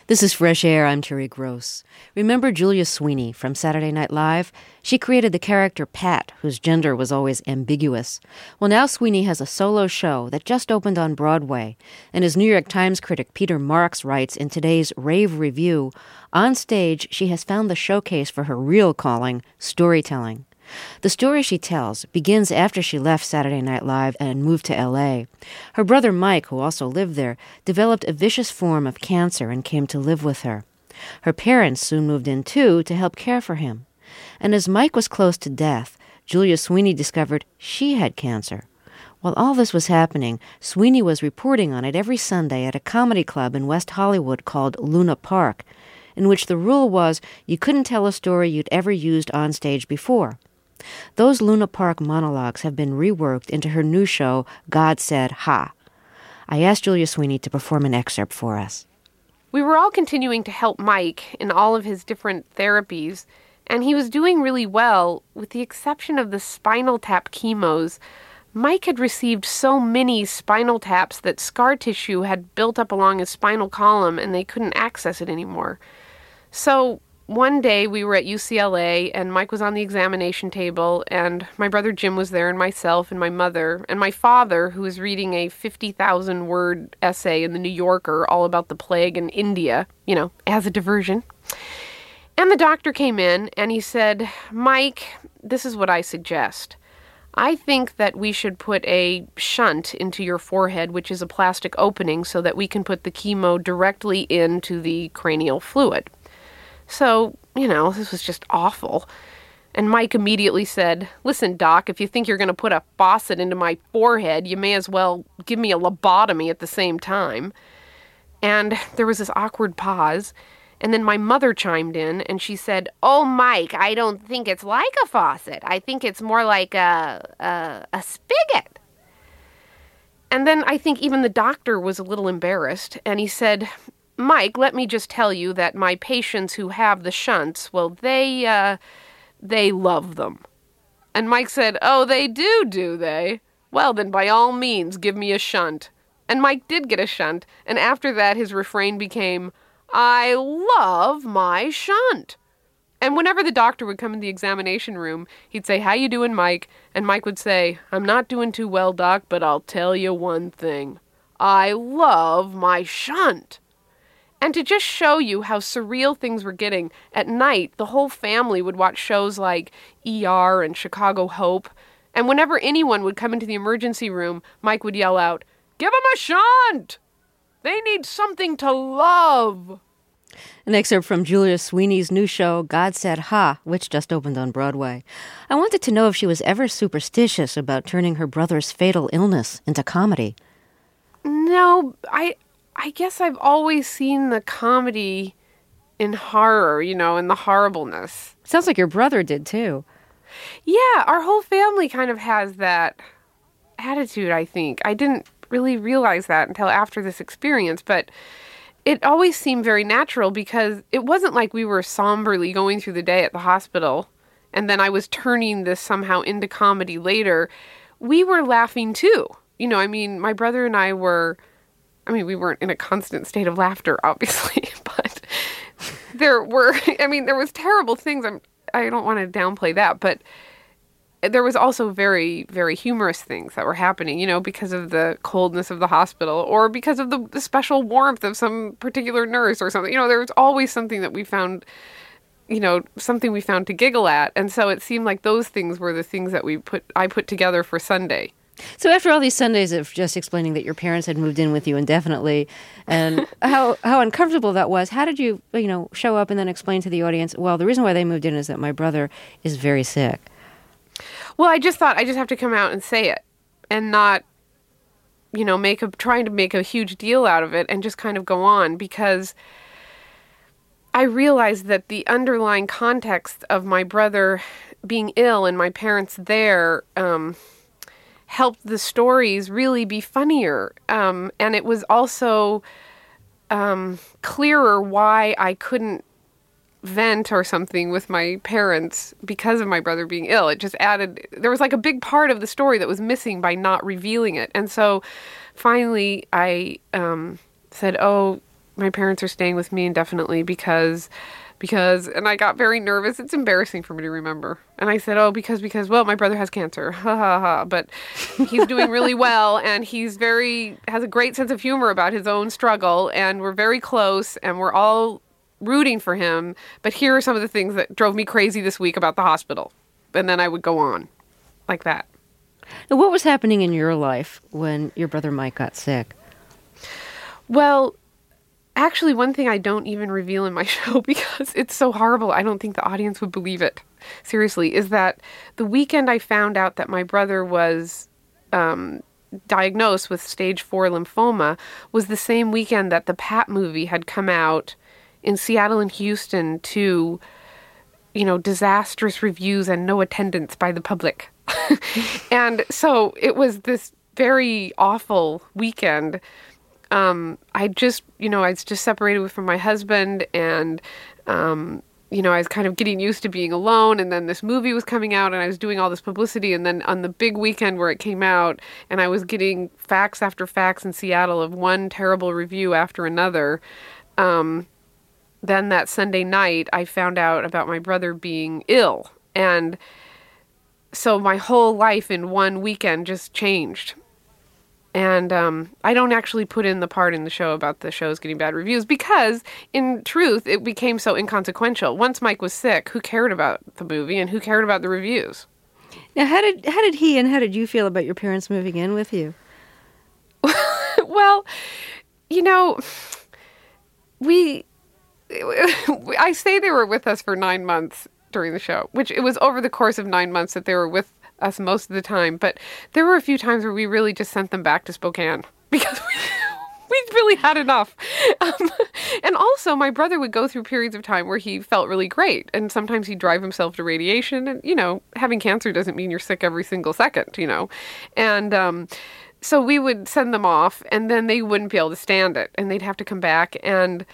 This is Fresh Air. I'm Terry Gross. Remember Julia Sweeney from Saturday Night Live? She created the character Pat, whose gender was always ambiguous. Well, now Sweeney has a solo show that just opened on Broadway. And as New York Times critic Peter Marks writes in today's Rave Review, on stage she has found the showcase for her real calling, storytelling. The story she tells begins after she left Saturday Night Live and moved to L.A. Her brother Mike, who also lived there, developed a vicious form of cancer and came to live with her. Her parents soon moved in, too, to help care for him. And as Mike was close to death, Julia Sweeney discovered she had cancer. While all this was happening, Sweeney was reporting on it every Sunday at a comedy club in West Hollywood called Luna Park, in which the rule was you couldn't tell a story you'd ever used on stage before. Those Luna Park monologues have been reworked into her new show, God Said Ha. I asked Julia Sweeney to perform an excerpt for us. We were all continuing to help Mike in all of his different therapies, and he was doing really well, with the exception of the spinal tap chemos. Mike had received so many spinal taps that scar tissue had built up along his spinal column, and they couldn't access it anymore. So one day we were at UCLA, and Mike was on the examination table, and my brother Jim was there, and myself, and my mother, and my father, who was reading a 50,000-word essay in the New Yorker all about the plague in India, as a diversion. And the doctor came in, and he said, "Mike, this is what I suggest. I think that we should put a shunt into your forehead, which is a plastic opening, so that we can put the chemo directly into the cranial fluid." So, this was just awful. And Mike immediately said, "Listen, Doc, if you think you're going to put a faucet into my forehead, you may as well give me a lobotomy at the same time." And there was this awkward pause. And then my mother chimed in and she said, "Oh, Mike, I don't think it's like a faucet. I think it's more like a spigot." And then I think even the doctor was a little embarrassed. And he said, "Mike, let me just tell you that my patients who have the shunts, well, they love them." And Mike said, "Oh, they do they? Well, then by all means, give me a shunt." And Mike did get a shunt. And after that, his refrain became, "I love my shunt." And whenever the doctor would come in the examination room, he'd say, "How you doing, Mike?" And Mike would say, "I'm not doing too well, Doc, but I'll tell you one thing. I love my shunt." And to just show you how surreal things were getting, at night, the whole family would watch shows like ER and Chicago Hope. And whenever anyone would come into the emergency room, Mike would yell out, "Give them a shunt! They need something to love." An excerpt from Julia Sweeney's new show, God Said Ha, which just opened on Broadway. I wanted to know if she was ever superstitious about turning her brother's fatal illness into comedy. No, I guess I've always seen the comedy in horror, in the horribleness. Sounds like your brother did, too. Yeah, our whole family kind of has that attitude, I think. I didn't really realize that until after this experience, but it always seemed very natural because it wasn't like we were somberly going through the day at the hospital and then I was turning this somehow into comedy later. We were laughing too. My brother and I we weren't in a constant state of laughter, obviously, but there was terrible things. I don't want to downplay that, but there was also very, very humorous things that were happening, because of the coldness of the hospital or because of the special warmth of some particular nurse or something. There was always something that we found, something we found to giggle at. And so it seemed like those things were the things that I put together for Sunday. So after all these Sundays of just explaining that your parents had moved in with you indefinitely and how uncomfortable that was, how did you, show up and then explain to the audience, well, the reason why they moved in is that my brother is very sick? Well, I just thought I just have to come out and say it and not, trying to make a huge deal out of it and just kind of go on, because I realized that the underlying context of my brother being ill and my parents there, helped the stories really be funnier. And it was also clearer why I couldn't vent or something with my parents because of my brother being ill. It just added, there was like a big part of the story that was missing by not revealing it. And so finally I said, "Oh, my parents are staying with me indefinitely because, and I got very nervous. It's embarrassing for me to remember. And I said, because, well, my brother has cancer. Ha ha ha. But he's doing really well, and has a great sense of humor about his own struggle, and we're very close, and we're all rooting for him. But here are some of the things that drove me crazy this week about the hospital. And then I would go on like that. Now, what was happening in your life when your brother Mike got sick? Well, actually, one thing I don't even reveal in my show because it's so horrible, I don't think the audience would believe it, seriously, is that the weekend I found out that my brother was diagnosed with stage 4 lymphoma was the same weekend that the Pat movie had come out in Seattle and Houston to, disastrous reviews and no attendance by the public. And so it was this very awful weekend. I was just separated from my husband, and, I was kind of getting used to being alone, and then this movie was coming out, and I was doing all this publicity, and then on the big weekend where it came out, and I was getting facts after facts in Seattle of one terrible review after another, then that Sunday night, I found out about my brother being ill, and so my whole life in one weekend just changed. And I don't actually put in the part in the show about the shows getting bad reviews because, in truth, it became so inconsequential. Once Mike was sick, who cared about the movie and who cared about the reviews? Now, how did he and how did you feel about your parents moving in with you? Well, I say they were with us for 9 months during the show, which it was over the course of 9 months that they were with us most of the time, but there were a few times where we really just sent them back to Spokane because we really had enough. And also, my brother would go through periods of time where he felt really great, and sometimes he'd drive himself to radiation, and, having cancer doesn't mean you're sick every single second, And so we would send them off, and then they wouldn't be able to stand it, and they'd have to come back, and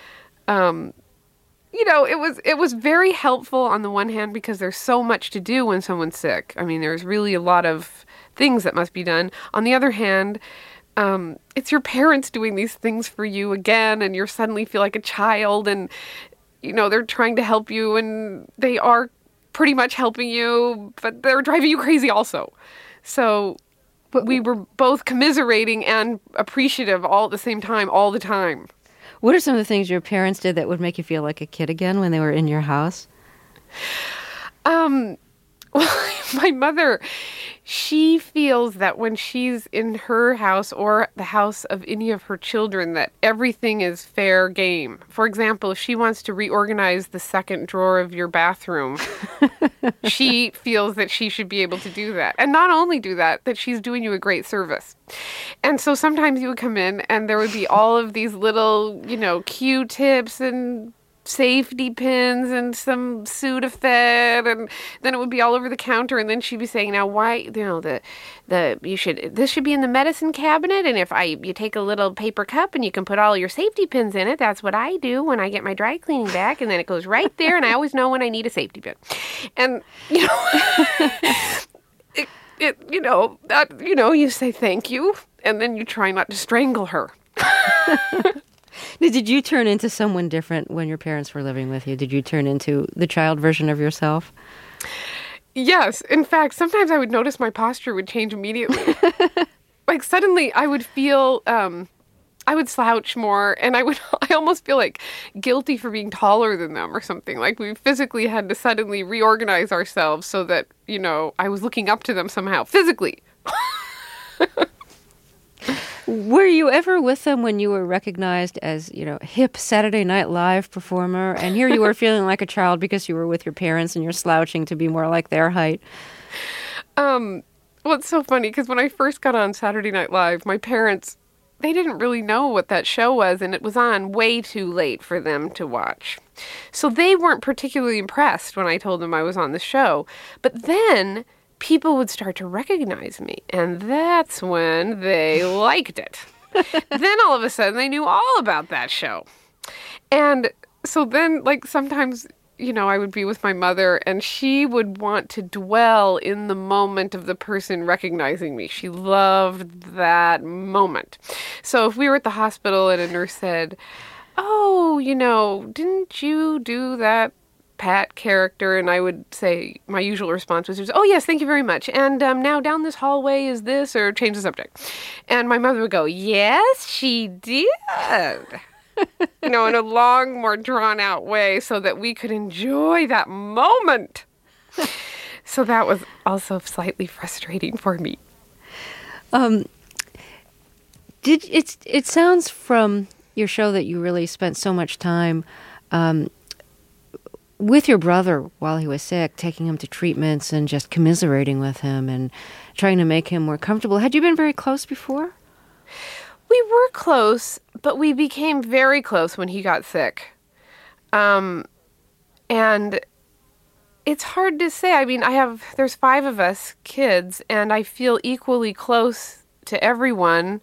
it was very helpful on the one hand because there's so much to do when someone's sick. I mean, there's really a lot of things that must be done. On the other hand, it's your parents doing these things for you again, and you suddenly feel like a child, and, they're trying to help you, and they are pretty much helping you, but they're driving you crazy also. So we were both commiserating and appreciative all at the same time, all the time. What are some of the things your parents did that would make you feel like a kid again when they were in your house? Well, my mother, she feels that when she's in her house or the house of any of her children, that everything is fair game. For example, if she wants to reorganize the second drawer of your bathroom, she feels that she should be able to do that. And not only do that, that she's doing you a great service. And so sometimes you would come in and there would be all of these little, Q-tips and safety pins and some Sudafed, and then it would be all over the counter, and then she'd be saying, now why, this should be in the medicine cabinet, and if you take a little paper cup and you can put all your safety pins in it, that's what I do when I get my dry cleaning back, and then it goes right there, and I always know when I need a safety pin. And, you say thank you, and then you try not to strangle her. Did you turn into someone different when your parents were living with you? Did you turn into the child version of yourself? Yes. In fact, sometimes I would notice my posture would change immediately. Like suddenly I would feel, I would slouch more, and I almost feel like guilty for being taller than them or something. Like we physically had to suddenly reorganize ourselves so that, I was looking up to them somehow, physically. Were you ever with them when you were recognized as, hip Saturday Night Live performer? And here you were feeling like a child because you were with your parents and you're slouching to be more like their height. Well, it's so funny because when I first got on Saturday Night Live, my parents, they didn't really know what that show was, and it was on way too late for them to watch. So they weren't particularly impressed when I told them I was on the show. But then people would start to recognize me, and that's when they liked it. Then all of a sudden they knew all about that show. And so then, sometimes, I would be with my mother, and she would want to dwell in the moment of the person recognizing me. She loved that moment. So if we were at the hospital and a nurse said, oh, didn't you do that Pat character? And I would say my usual response was, oh, yes, thank you very much. And now down this hallway is this, or change the subject. And my mother would go, yes, she did. In a long, more drawn out way so that we could enjoy that moment. So that was also slightly frustrating for me. It sounds from your show that you really spent so much time with your brother while he was sick, taking him to treatments and just commiserating with him and trying to make him more comfortable. Had you been very close before? We were close, but we became very close when he got sick. And it's hard to say. I mean, there's 5 of us kids, and I feel equally close to everyone.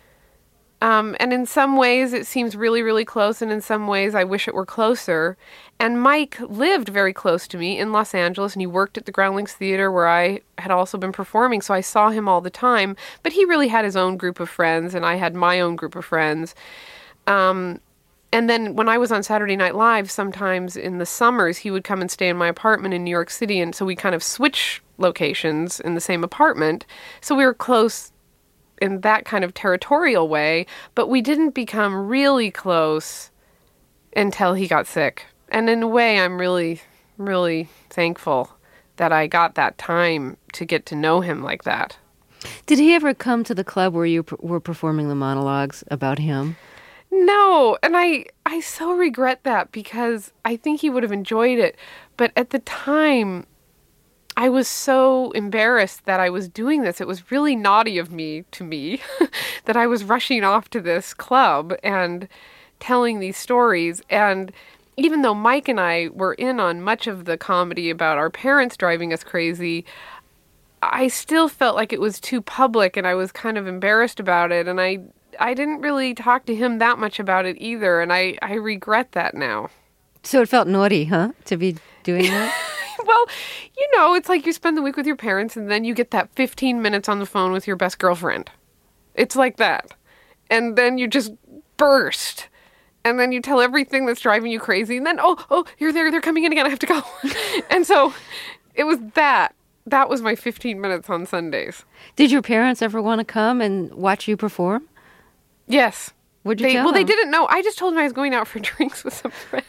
And in some ways it seems really, really close, and in some ways I wish it were closer. And Mike lived very close to me in Los Angeles, and he worked at the Groundlings Theater where I had also been performing, so I saw him all the time. But he really had his own group of friends, and I had my own group of friends. And then when I was on Saturday Night Live, sometimes in the summers, he would come and stay in my apartment in New York City, and so we kind of switch locations in the same apartment. So we were close in that kind of territorial way, but we didn't become really close until he got sick. And in a way, I'm really, really thankful that I got that time to get to know him like that. Did he ever come to the club where you were performing the monologues about him? No, and I so regret that because I think he would have enjoyed it. But at the time, I was so embarrassed that I was doing this. It was really naughty of me, that I was rushing off to this club and telling these stories. And even though Mike and I were in on much of the comedy about our parents driving us crazy, I still felt like it was too public and I was kind of embarrassed about it. And I didn't really talk to him that much about it either. And I regret that now. So it felt naughty, huh, to be doing that? Well, it's like you spend the week with your parents and then you get that 15 minutes on the phone with your best girlfriend. It's like that. And then you just burst. And then you tell everything that's driving you crazy. And then, oh, you're there. They're coming in again. I have to go. And so it was that. That was my 15 minutes on Sundays. Did your parents ever want to come and watch you perform? Yes. What'd you tell them? They didn't know. I just told them I was going out for drinks with some friends.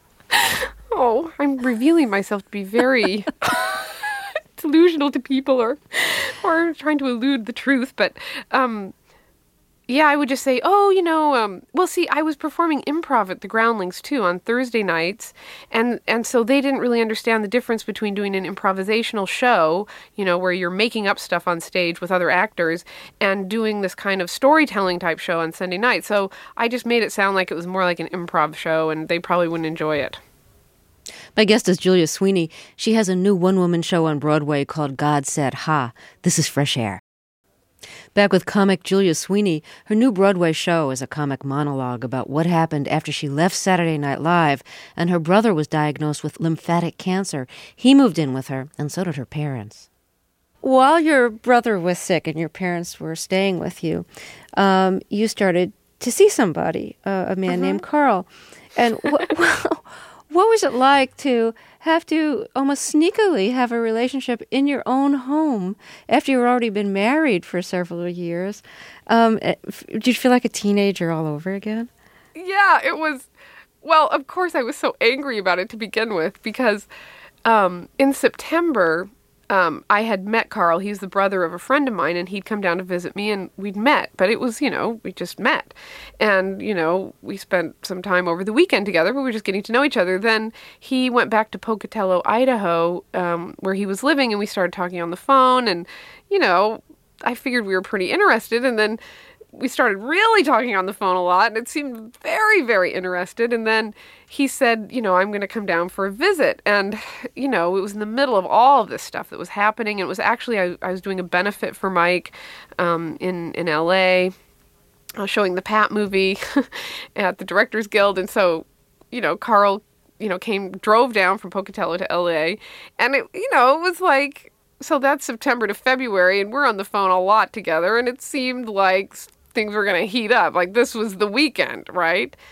Oh, I'm revealing myself to be very delusional to people or trying to elude the truth. But, yeah, I would just say, well, see, I was performing improv at the Groundlings, too, on Thursday nights. And so they didn't really understand the difference between doing an improvisational show, where you're making up stuff on stage with other actors, and doing this kind of storytelling type show on Sunday night. So I just made it sound like it was more like an improv show, and they probably wouldn't enjoy it. My guest is Julia Sweeney. She has a new one-woman show on Broadway called God Said Ha. This is Fresh Air. Back with comic Julia Sweeney, her new Broadway show is a comic monologue about what happened after she left Saturday Night Live and her brother was diagnosed with lymphatic cancer. He moved in with her, and so did her parents. While your brother was sick and your parents were staying with you, you started to see somebody, a man named Carl. And what was it like to have to almost sneakily have a relationship in your own home after you've already been married for several years? Did you feel like a teenager all over again? Yeah, it was. Well, of course, I was so angry about it to begin with because in September, I had met Carl. He's the brother of a friend of mine, and he'd come down to visit me, and we'd met. But it was, we just met. And, we spent some time over the weekend together, but we were just getting to know each other. Then he went back to Pocatello, Idaho, where he was living, and we started talking on the phone. And, I figured we were pretty interested. And then we started really talking on the phone a lot, and it seemed very, very interested. And then he said, I'm going to come down for a visit. And, it was in the middle of all of this stuff that was happening. And it was actually, I was doing a benefit for Mike in L.A., showing the Pat movie at the Directors Guild. And so, Carl, drove down from Pocatello to L.A. And, it was like, so that's September to February, and we're on the phone a lot together. And it seemed like things were going to heat up. Like this was the weekend, right?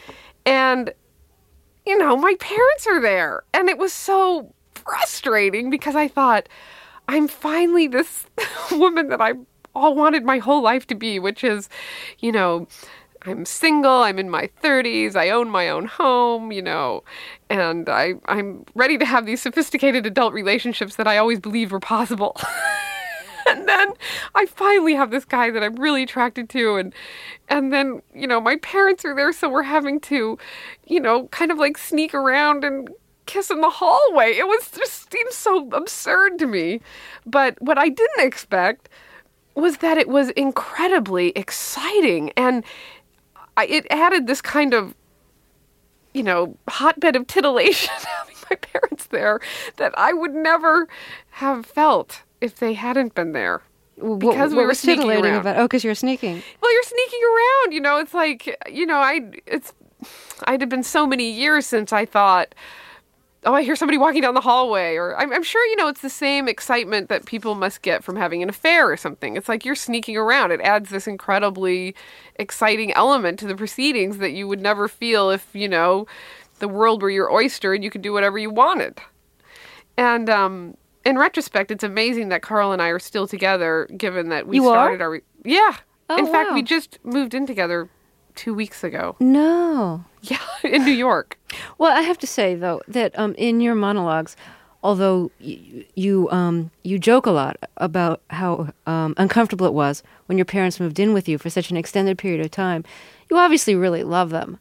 And, my parents are there. And it was so frustrating because I thought, I'm finally this woman that I all wanted my whole life to be, which is, I'm single, I'm in my 30s, I own my own home, and I'm ready to have these sophisticated adult relationships that I always believed were possible. And then I finally have this guy that I'm really attracted to, and then, my parents are there, so we're having to, kind of like sneak around and kiss in the hallway. It just seemed so absurd to me. But what I didn't expect was that it was incredibly exciting, and it added this kind of, hotbed of titillation having my parents there that I would never have felt if they hadn't been there. Because we were sneaking around. Because you were sneaking. Well, you're sneaking around, it's like, I'd have been so many years since I thought, oh, I hear somebody walking down the hallway, or I'm sure, it's the same excitement that people must get from having an affair or something. It's like you're sneaking around. It adds this incredibly exciting element to the proceedings that you would never feel if, the world were your oyster and you could do whatever you wanted. And in retrospect, it's amazing that Carl and I are still together, given that we started our... Yeah. Oh, in fact, wow. we just moved in together 2 weeks ago. No. Yeah, in New York. Well, I have to say, though, that in your monologues, although you joke a lot about how uncomfortable it was when your parents moved in with you for such an extended period of time, you obviously really love them.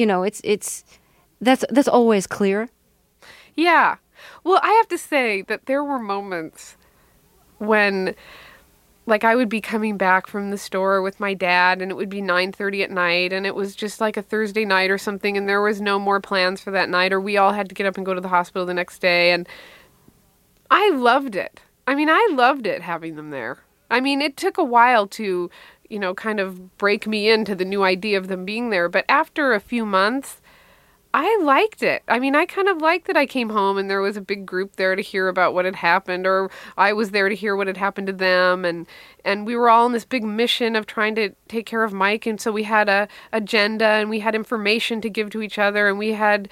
That's always clear. Yeah. Well, I have to say that there were moments when, like, I would be coming back from the store with my dad, and it would be 9:30 at night, and it was just like a Thursday night or something, and there was no more plans for that night, or we all had to get up and go to the hospital the next day, and I loved it. I mean, I loved it having them there. I mean, it took a while to, kind of break me into the new idea of them being there, but after a few months, I liked it. I mean, I kind of liked that I came home and there was a big group there to hear about what had happened, or I was there to hear what had happened to them. And we were all in this big mission of trying to take care of Mike. And so we had a agenda and we had information to give to each other. And we had,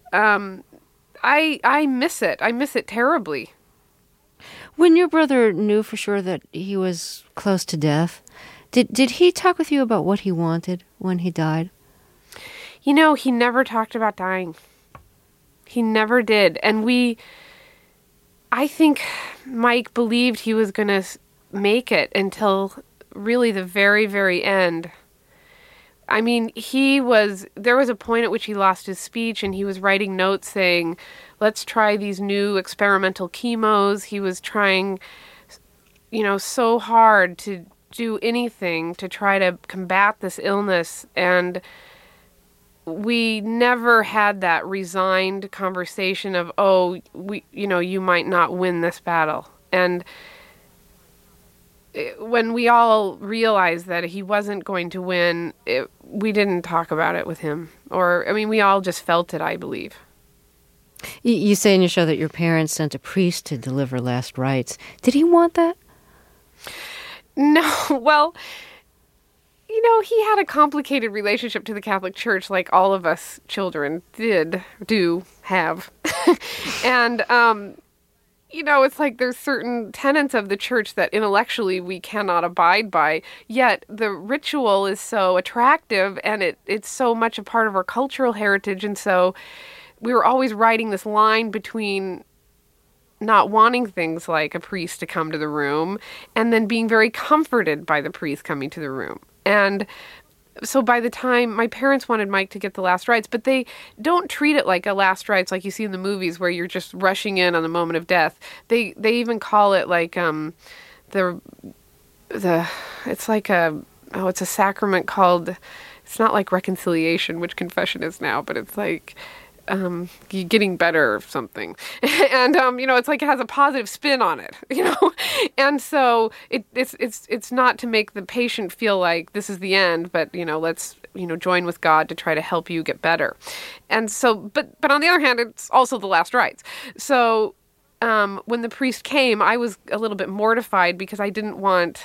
I miss it. I miss it terribly. When your brother knew for sure that he was close to death, did he talk with you about what he wanted when he died? He never talked about dying. He never did. And I think Mike believed he was going to make it until really the very, very end. I mean, there was a point at which he lost his speech and he was writing notes saying, let's try these new experimental chemos. He was trying, so hard to do anything to try to combat this illness. And we never had that resigned conversation of, you might not win this battle. And when we all realized that he wasn't going to win, we didn't talk about it with him. We all just felt it, I believe. You say in your show that your parents sent a priest to deliver last rites. Did he want that? No, well... he had a complicated relationship to the Catholic Church, like all of us children do have. And, it's like there's certain tenets of the church that intellectually we cannot abide by, yet the ritual is so attractive and it's so much a part of our cultural heritage. And so we were always riding this line between not wanting things like a priest to come to the room and then being very comforted by the priest coming to the room. And so by the time my parents wanted Mike to get the last rites, but they don't treat it like a last rites like you see in the movies where you're just rushing in on the moment of death. They even call it like it's a sacrament called, it's not like reconciliation, which confession is now, but it's like you're getting better or something. And, it's like it has a positive spin on it, and so it's not to make the patient feel like this is the end, but, let's, join with God to try to help you get better. And so, but on the other hand, it's also the last rites. So, when the priest came, I was a little bit mortified because I didn't want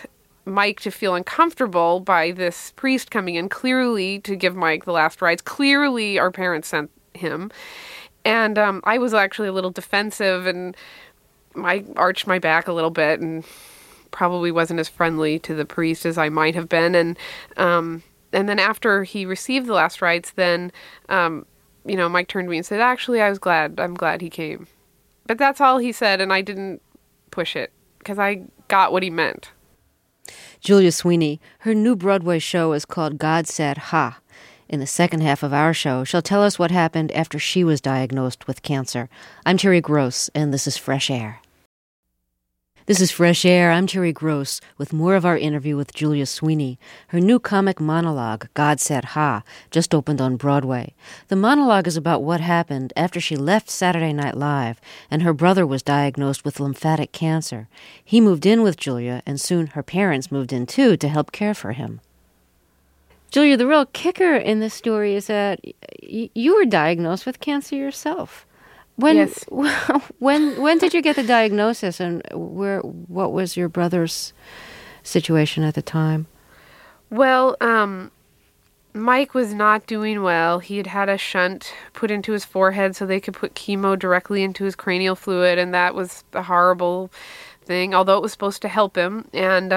Mike to feel uncomfortable by this priest coming in, clearly to give Mike the last rites. Clearly our parents sent him. And I was actually a little defensive, and I arched my back a little bit and probably wasn't as friendly to the priest as I might have been. And then after he received the last rites, then, Mike turned to me and said, actually, I'm glad he came. But that's all he said, and I didn't push it because I got what he meant. Julia Sweeney, her new Broadway show is called God Said Ha. In the second half of our show, she'll tell us what happened after she was diagnosed with cancer. I'm Terry Gross, and this is Fresh Air. This is Fresh Air. I'm Terry Gross with more of our interview with Julia Sweeney. Her new comic monologue, God Said Ha, just opened on Broadway. The monologue is about what happened after she left Saturday Night Live and her brother was diagnosed with lymphatic cancer. He moved in with Julia, and soon her parents moved in too to help care for him. Julia, the real kicker in this story is that you were diagnosed with cancer yourself. Yes. When did you get the diagnosis, and what was your brother's situation at the time? Well, Mike was not doing well. He had a shunt put into his forehead so they could put chemo directly into his cranial fluid, and that was a horrible thing, although it was supposed to help him. And,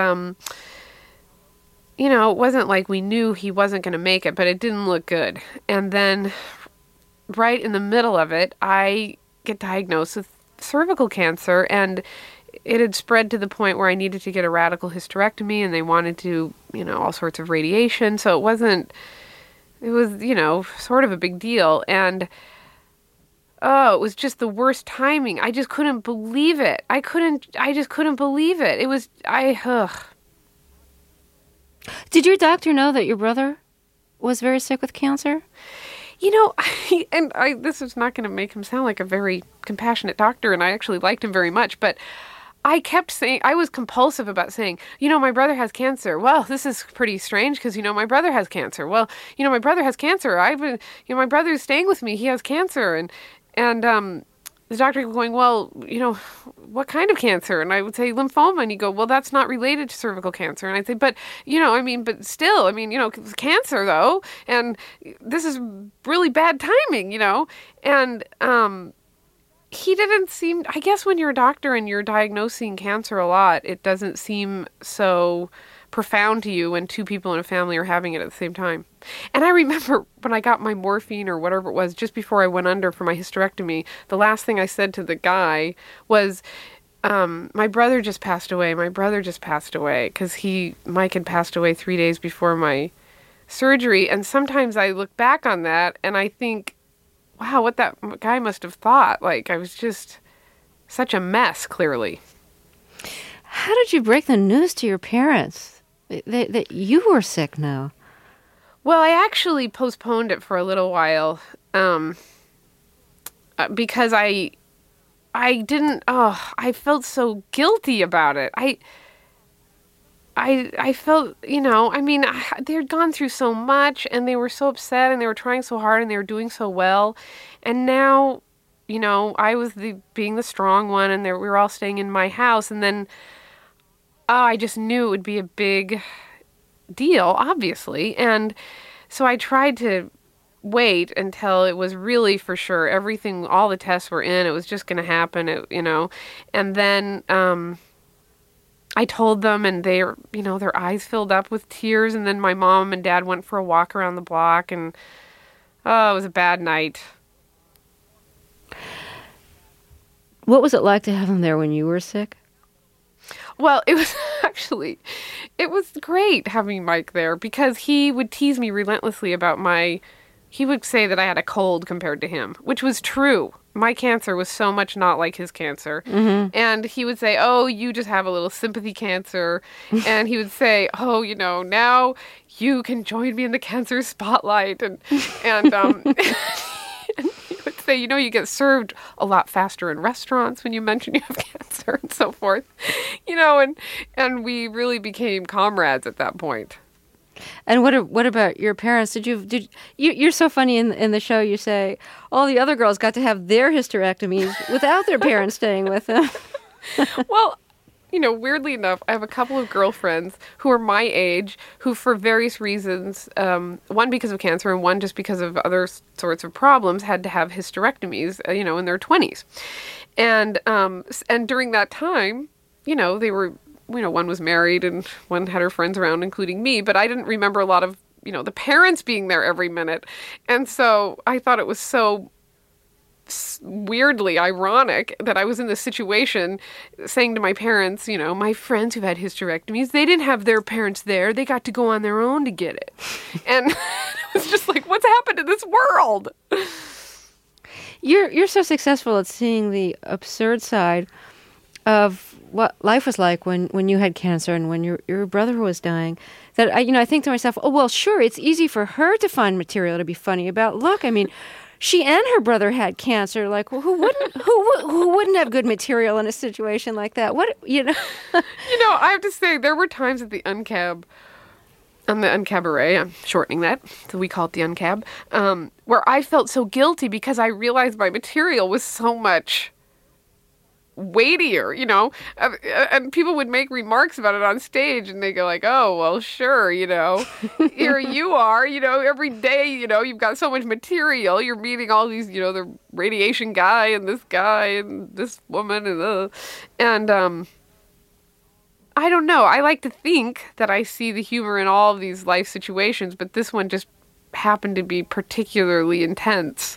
it wasn't like we knew he wasn't going to make it, but it didn't look good. And then right in the middle of it, I get diagnosed with cervical cancer, and it had spread to the point where I needed to get a radical hysterectomy, and they wanted to, all sorts of radiation. So it was, sort of a big deal. And, it was just the worst timing. I just couldn't believe it. I just couldn't believe it. It was, Did your doctor know that your brother was very sick with cancer? This is not going to make him sound like a very compassionate doctor, and I actually liked him very much, but I kept saying, I was compulsive about saying, my brother has cancer. Well, this is pretty strange because, my brother has cancer. Well, my brother has cancer. My brother's staying with me. He has cancer. And the doctor was going, well, what kind of cancer? And I would say lymphoma. And he'd go, well, that's not related to cervical cancer. And I'd say, but still, cancer though. And this is really bad timing, And he didn't seem, I guess when you're a doctor and you're diagnosing cancer a lot, it doesn't seem so profound to you when two people in a family are having it at the same time. And I remember when I got my morphine or whatever it was, just before I went under for my hysterectomy, the last thing I said to the guy was, my brother just passed away. My brother just passed away, because Mike had passed away 3 days before my surgery. And sometimes I look back on that and I think, wow, what that guy must have thought. Like, I was just such a mess, clearly. How did you break the news to your parents that you were sick now? Well, I actually postponed it for a little while because I felt so guilty about it. I felt, they had gone through so much, and they were so upset, and they were trying so hard, and they were doing so well. And now, I was being the strong one, and we were all staying in my house. And then, I just knew it would be a big deal, obviously. And so I tried to wait until it was really for sure. Everything, all the tests were in. It was just going to happen, And then I told them, and their eyes filled up with tears. And then my mom and dad went for a walk around the block, and it was a bad night. What was it like to have them there when you were sick? Well, it was great having Mike there, because he would tease me relentlessly about he would say that I had a cold compared to him, which was true. My cancer was so much not like his cancer. Mm-hmm. And he would say, oh, you just have a little sympathy cancer. And he would say, oh, now you can join me in the cancer spotlight. And and he would say, you get served a lot faster in restaurants when you mention you have cancer and so forth. And we really became comrades at that point. And what about your parents? You're so funny in the show. You say all the other girls got to have their hysterectomies without their parents staying with them. Well, weirdly enough, I have a couple of girlfriends who are my age who, for various reasons, one because of cancer and one just because of other sorts of problems, had to have hysterectomies, in their 20s. And during that time, they were, one was married and one had her friends around, including me, but I didn't remember a lot of, the parents being there every minute. And so I thought it was so weirdly ironic that I was in this situation saying to my parents, my friends who've had hysterectomies, they didn't have their parents there. They got to go on their own to get it. And it was just like, what's happened to this world? You're so successful at seeing the absurd side of what life was like when you had cancer and when your brother was dying, that I think to myself, oh, well, sure, it's easy for her to find material to be funny about. Look, she and her brother had cancer. Like, well, who wouldn't have good material in a situation like that? I have to say, there were times at the Uncab, on the Uncabaret, I'm shortening that, so we call it the Uncab, where I felt so guilty because I realized my material was so much weightier, and people would make remarks about it on stage and they go like, oh, well, sure, here you are, every day, you've got so much material, you're meeting all these, the radiation guy and this woman and I don't know, I like to think that I see the humor in all of these life situations, but this one just happened to be particularly intense.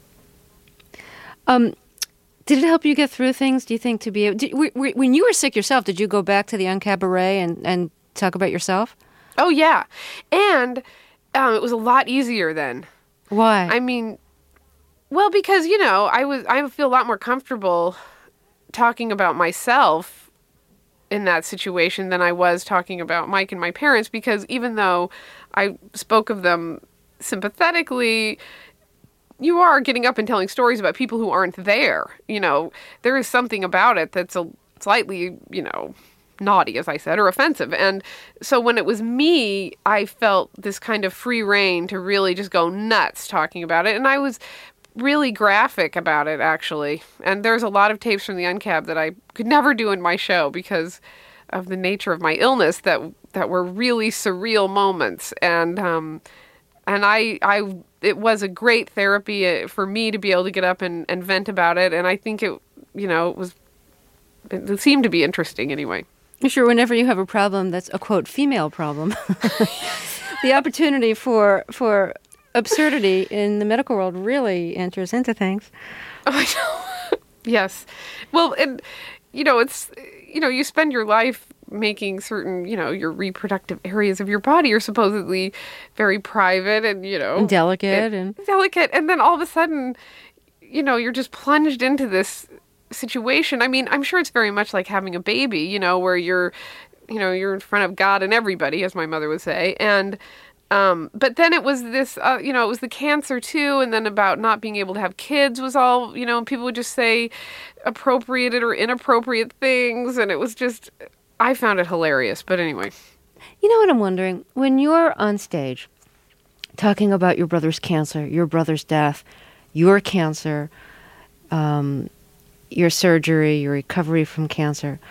Did it help you get through things, do you think, to be able... when you were sick yourself, did you go back to the Uncabaret and talk about yourself? Oh, yeah. And it was a lot easier then. Why? Well, because, I feel a lot more comfortable talking about myself in that situation than I was talking about Mike and my parents, because even though I spoke of them sympathetically, you are getting up and telling stories about people who aren't there. There is something about it that's a slightly, naughty, as I said, or offensive. And so when it was me, I felt this kind of free rein to really just go nuts talking about it. And I was really graphic about it, actually. And there's a lot of tapes from the Uncab that I could never do in my show because of the nature of my illness that were really surreal moments. And it was a great therapy for me to be able to get up and vent about it. And I think it seemed to be interesting anyway. Sure, whenever you have a problem that's a, quote, female problem, the opportunity for absurdity in the medical world really enters into things. Oh, I know. Yes. Well, and, it's, you spend your life making certain, your reproductive areas of your body are supposedly very private and, and delicate. And delicate. And then all of a sudden, you're just plunged into this situation. I'm sure it's very much like having a baby, where you're in front of God and everybody, as my mother would say. And, but then it was this, it was the cancer too. And then about not being able to have kids was all, people would just say appropriated or inappropriate things. And it was just, I found it hilarious, but anyway. You know what I'm wondering? When you're on stage talking about your brother's cancer, your brother's death, your cancer, your surgery, your recovery from cancer,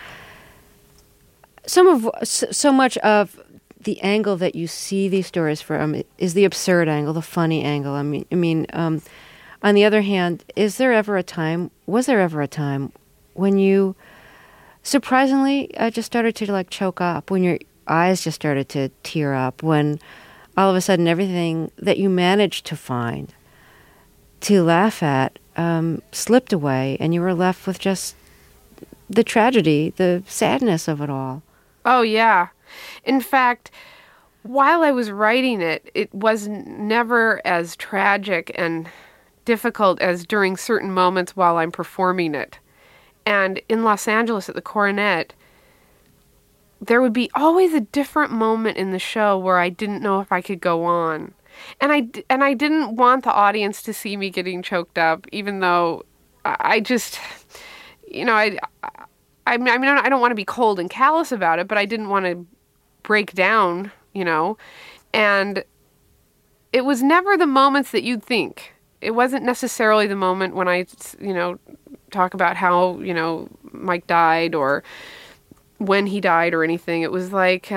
so much of the angle that you see these stories from is the absurd angle, the funny angle. On the other hand, was there ever a time when you surprisingly, I just started to choke up, when your eyes just started to tear up, when all of a sudden everything that you managed to find, to laugh at, slipped away and you were left with just the tragedy, the sadness of it all? Oh, yeah. In fact, while I was writing it, it was never as tragic and difficult as during certain moments while I'm performing it. And in Los Angeles at the Coronet, there would be always a different moment in the show where I didn't know if I could go on. And I didn't want the audience to see me getting choked up, even though I just, I don't want to be cold and callous about it, but I didn't want to break down, And it was never the moments that you'd think. It wasn't necessarily the moment when I, talk about how, Mike died, or when he died or anything. It was like,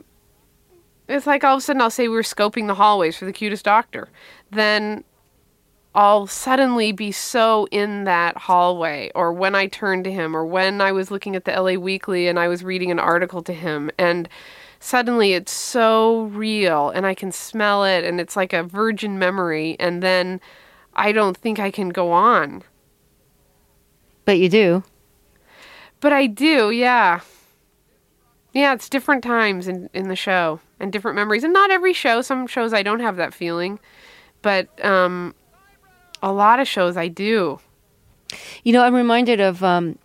it's like all of a sudden I'll say we were scoping the hallways for the cutest doctor. Then I'll suddenly be so in that hallway, or when I turned to him, or when I was looking at the LA Weekly and I was reading an article to him, and suddenly it's so real and I can smell it and it's like a virgin memory, and then I don't think I can go on. But you do. But I do, yeah. Yeah, it's different times in the show and different memories. And not every show. Some shows I don't have that feeling. But a lot of shows I do. You know, I'm reminded of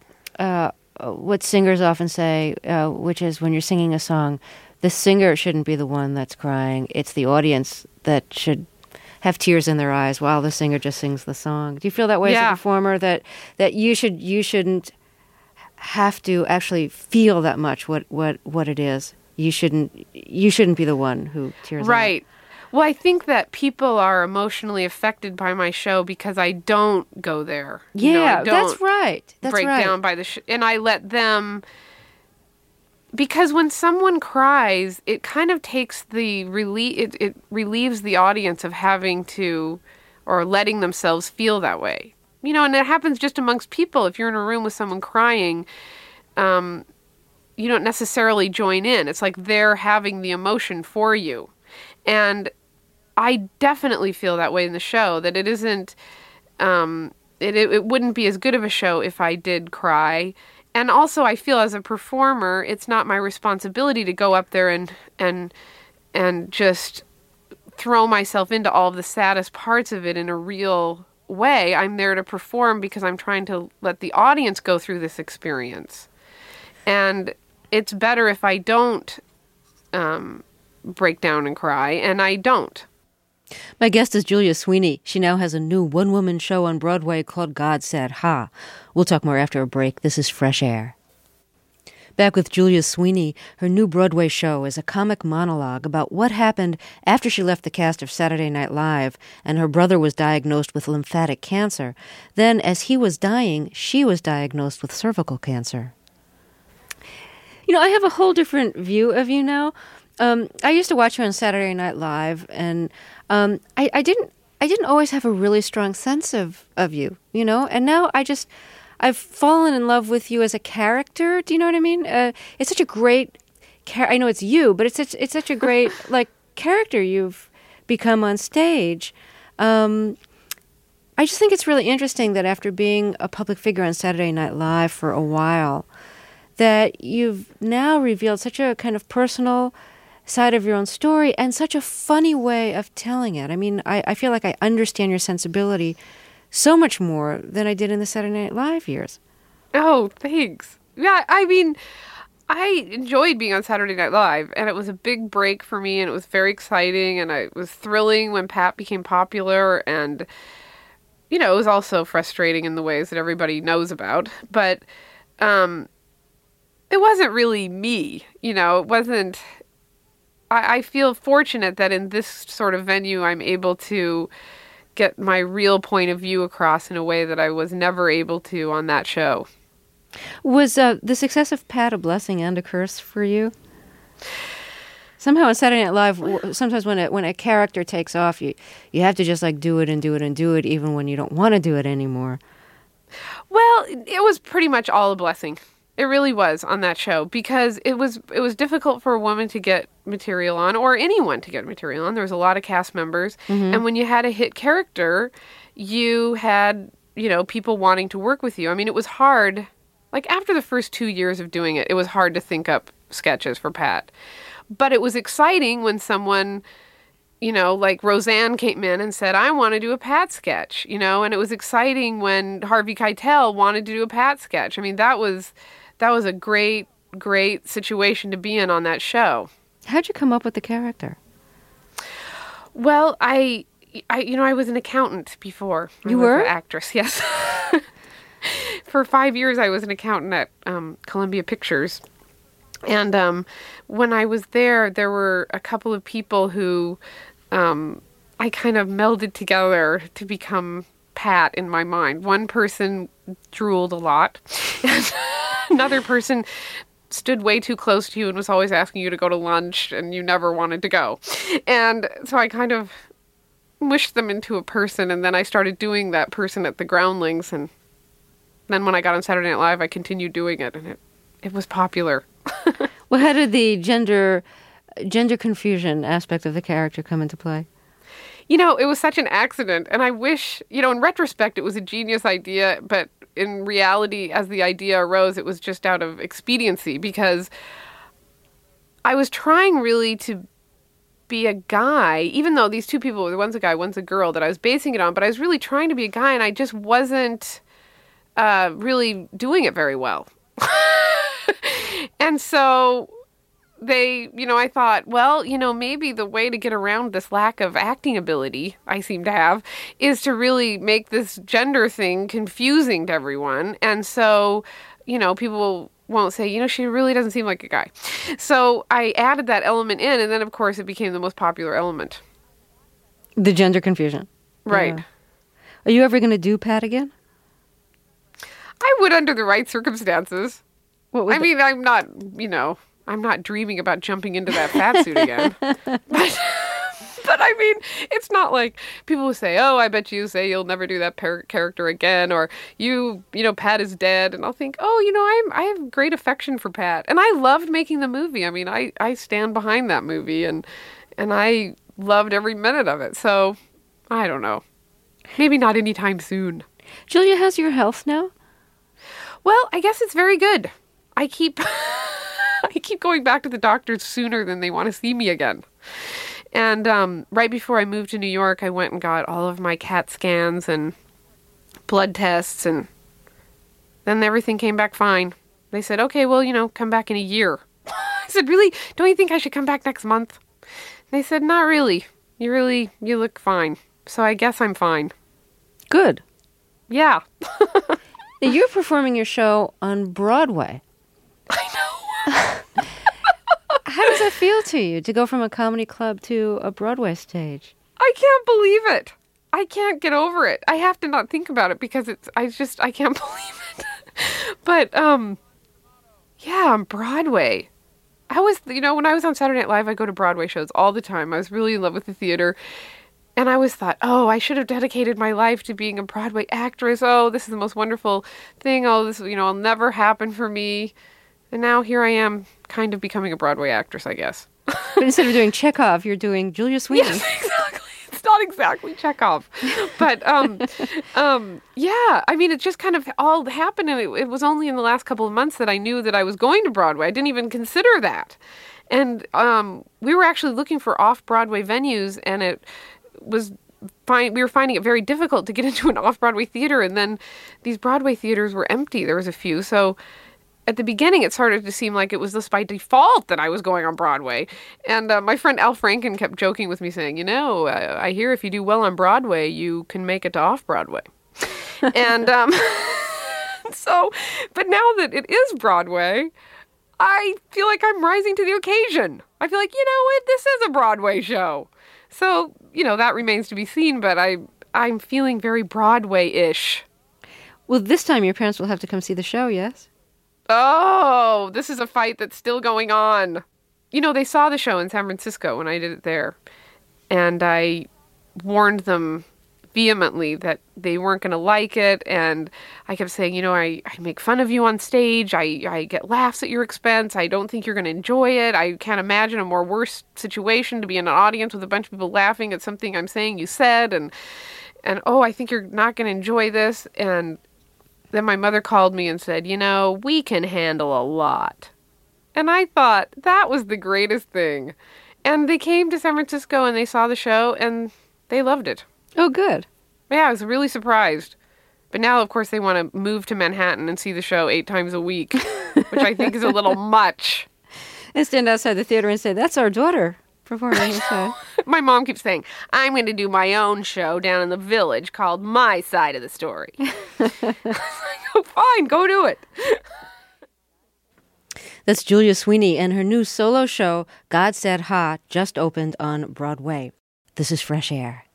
what singers often say, which is when you're singing a song, the singer shouldn't be the one that's crying. It's the audience that should have tears in their eyes while the singer just sings the song. Do you feel that way as a performer, that you shouldn't have to actually feel that much what it is? You shouldn't be the one who tears out. Right. Well, I think that people are emotionally affected by my show because I don't go there. Yeah, that's right. That's break right. down by the and I let them, because when someone cries, it kind of takes the it relieves the audience of having to or letting themselves feel that way. You know, and it happens just amongst people. If you're in a room with someone crying, you don't necessarily join in. It's like they're having the emotion for you. And I definitely feel that way in the show, that it isn't, it wouldn't be as good of a show if I did cry. And also I feel as a performer, it's not my responsibility to go up there and just throw myself into all of the saddest parts of it in a real way. I'm there to perform because I'm trying to let the audience go through this experience. And it's better if I don't break down and cry, and I don't. My guest is Julia Sweeney. She now has a new one-woman show on Broadway called God Said Ha. We'll talk more after a break. This is Fresh Air. Back with Julia Sweeney. Her new Broadway show is a comic monologue about what happened after she left the cast of Saturday Night Live and her brother was diagnosed with lymphatic cancer. Then, as he was dying, she was diagnosed with cervical cancer. You know, I have a whole different view of you now. I used to watch you on Saturday Night Live, and I didn't always have a really strong sense of you, you know? And now I've fallen in love with you as a character. Do you know what I mean? It's such a great I know it's you, but it's such a great like character you've become on stage. I just think it's really interesting that after being a public figure on Saturday Night Live for a while, that you've now revealed such a kind of personal side of your own story and such a funny way of telling it. I mean, I feel like I understand your sensibility so much more than I did in the Saturday Night Live years. Oh, thanks. Yeah, I mean, I enjoyed being on Saturday Night Live, and it was a big break for me, and it was very exciting, and it was thrilling when Pat became popular, and, you know, it was also frustrating in the ways that everybody knows about, but it wasn't really me, you know, it wasn't... I feel fortunate that in this sort of venue I'm able to get my real point of view across in a way that I was never able to on that show. Was the success of Pat a blessing and a curse for you? Somehow on Saturday Night Live, sometimes when a character takes off, you have to just like do it and do it and do it even when you don't want to do it anymore. Well, it was pretty much all a blessing. It really was on that show because it was difficult for a woman to get material on, or anyone to get material on. There was a lot of cast members. Mm-hmm. And when you had a hit character, you had, you know, people wanting to work with you. I mean, it was hard. Like after the first 2 years of doing it, it was hard to think up sketches for Pat. But it was exciting when someone, you know, like Roseanne came in and said, I want to do a Pat sketch, you know, and it was exciting when Harvey Keitel wanted to do a Pat sketch. I mean, that was a great situation to be in on that show. How'd you come up with the character? Well, I was an accountant before. You were? An actress, yes. For 5 years, I was an accountant at Columbia Pictures. And when I was there were a couple of people who I kind of melded together to become Pat in my mind. One person drooled a lot. And another person stood way too close to you and was always asking you to go to lunch and you never wanted to go. And so I kind of wished them into a person, and then I started doing that person at the Groundlings, and then when I got on Saturday Night Live, I continued doing it, and it was popular. Well, how did the gender confusion aspect of the character come into play? It was such an accident, and I wish, in retrospect, it was a genius idea, but in reality, as the idea arose, it was just out of expediency, because I was trying really to be a guy, even though these two people, one's a guy, one's a girl, that I was basing it on, but I was really trying to be a guy, and I just wasn't really doing it very well. And so I thought, well, maybe the way to get around this lack of acting ability I seem to have is to really make this gender thing confusing to everyone. And so, people won't say, she really doesn't seem like a guy. So I added that element in, and then, of course, it became the most popular element. The gender confusion. Right. Yeah. Are you ever going to do Pat again? I would under the right circumstances. I'm I'm not dreaming about jumping into that fat suit again. But I mean, it's not like people will say, oh, I bet you say you'll never do that character again, or Pat is dead. And I'll think, oh, I have great affection for Pat. And I loved making the movie. I mean, I stand behind that movie, and I loved every minute of it. So I don't know. Maybe not anytime soon. Julia, how's your health now? Well, I guess it's very good. I keep going back to the doctors sooner than they want to see me again. And right before I moved to New York, I went and got all of my CAT scans and blood tests, and then everything came back fine. They said, okay, well, come back in a year. I said, really? Don't you think I should come back next month? They said, not really. You look fine. So I guess I'm fine. Good. Yeah. You're performing your show on Broadway. I know. How does that feel to you, to go from a comedy club to a Broadway stage? I can't believe it. I can't get over it. I have to not think about it because I can't believe it. But, yeah, on Broadway. I was, when I was on Saturday Night Live, I go to Broadway shows all the time. I was really in love with the theater. And I always thought, oh, I should have dedicated my life to being a Broadway actress. Oh, this is the most wonderful thing. Oh, this, will never happen for me. And now here I am, kind of becoming a Broadway actress, I guess. But instead of doing Chekhov, you're doing Julia Sweeney. Yes, exactly. It's not exactly Chekhov. But, yeah, I mean, it just kind of all happened. And it was only in the last couple of months that I knew that I was going to Broadway. I didn't even consider that. And we were actually looking for off-Broadway venues, and it was we were finding it very difficult to get into an off-Broadway theater. And then these Broadway theaters were empty. There was a few. So at the beginning, it started to seem like it was just by default that I was going on Broadway. And my friend Al Franken kept joking with me saying, I hear if you do well on Broadway, you can make it to off-Broadway. And but now that it is Broadway, I feel like I'm rising to the occasion. I feel like, this is a Broadway show. So, that remains to be seen, but I'm feeling very Broadway-ish. Well, this time your parents will have to come see the show, yes? Oh, this is a fight that's still going on. They saw the show in San Francisco when I did it there. And I warned them vehemently that they weren't going to like it. And I kept saying, I make fun of you on stage. I get laughs at your expense. I don't think you're going to enjoy it. I can't imagine a more worse situation to be in an audience with a bunch of people laughing at something I'm saying you said. And I think you're not going to enjoy this. And then my mother called me and said, we can handle a lot. And I thought that was the greatest thing. And they came to San Francisco and they saw the show and they loved it. Oh, good. Yeah, I was really surprised. But now, of course, they want to move to Manhattan and see the show 8 times a week, which I think is a little much. And stand outside the theater and say, that's our daughter performing the show. My mom keeps saying, I'm going to do my own show down in the Village called My Side of the Story. I was like, oh, fine, go do it. That's Julia Sweeney and her new solo show, God Said Ha, just opened on Broadway. This is Fresh Air.